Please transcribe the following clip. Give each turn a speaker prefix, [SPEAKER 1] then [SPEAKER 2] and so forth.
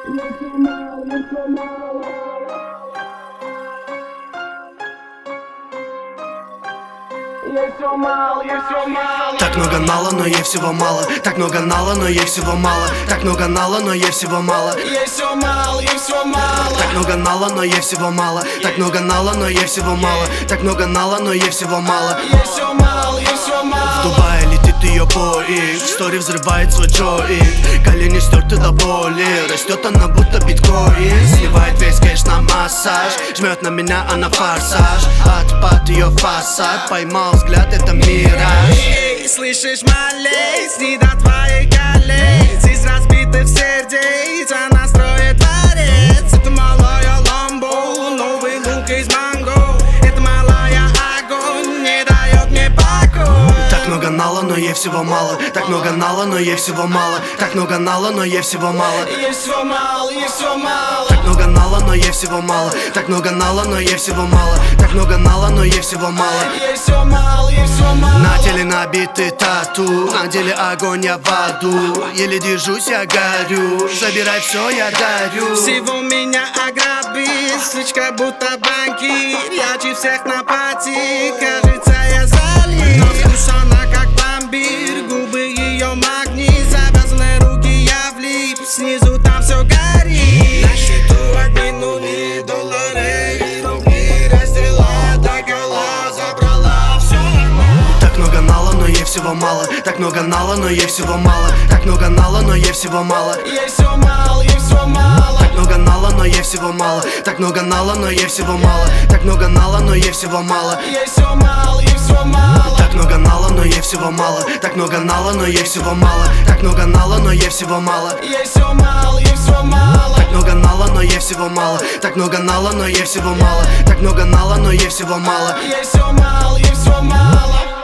[SPEAKER 1] Так много нала, но ей всего мало. Так много нала, но ей всего мало. Так много нала, но ей всего мало.
[SPEAKER 2] Ей все мало, ей все мало.
[SPEAKER 1] Так много нала, но ей всего мало. Так много нала, но ей всего мало. Так много нала, но ей всего мало.
[SPEAKER 2] Ей все мало, ей все мало.
[SPEAKER 1] В Дубае летит ее Боинг, в стори взрывает свой джоинт. Колени стерты до боли, растет она будто биткоин. Сливает весь кэш на массаж, жмет на меня она форсаж. Отпад ее фасад, поймал взгляд, это мираж.
[SPEAKER 2] Эй, слышишь, малей, снит от твоих колей. Здесь разбитых сердец, она строит дворец. Это малая ламбо, новый лук из манго. Это малая огонь, не дает мне покой.
[SPEAKER 1] Так много нала, но ей всего мало. Так много нала, но ей всего мало. Так много нала, но ей всего мало.
[SPEAKER 2] Ей все мало, ей все мало.
[SPEAKER 1] Так много нала, но ей всего мало. Так много нала, но ей всего мало. Так много нала, но ей всего мало.
[SPEAKER 2] Ей все мало, ей все мало.
[SPEAKER 1] На теле набиты тату, на деле огонь, я в аду. Еле держусь, я горю. Забирай все, я дарю.
[SPEAKER 2] Всего меня ограбит, свечка будто банкир. Ярче всех на пати, кажется, я залит. Но вкус она как пломбир, губы ее магнит. Завязаны руки, я влип, снизу там все горит. На счету одни нули, доллары и рубли. Раздела догола, забрала все нормально.
[SPEAKER 1] Так много нала, но ей всего мало. Так много нала, но ей всего мало. Так много нала, но ей всего мало.
[SPEAKER 2] Ей все мало, ей все мало.
[SPEAKER 1] Так много нала, но ей всего мало. Так много нала, но ей всего мало. Так много нала, но ей всего мало.
[SPEAKER 2] Ей все мало, ей все мало.
[SPEAKER 1] Так много нала, но ей всего мало. Так много нала, но ей всего мало. Так много нала, но ей всего мало.
[SPEAKER 2] Ей все мало, ей все мало.
[SPEAKER 1] Так много нала, но ей всего мало. Так много нала, но ей всего мало. Так много нала, но ей всего мало.
[SPEAKER 2] Ей все мало, ей все мало.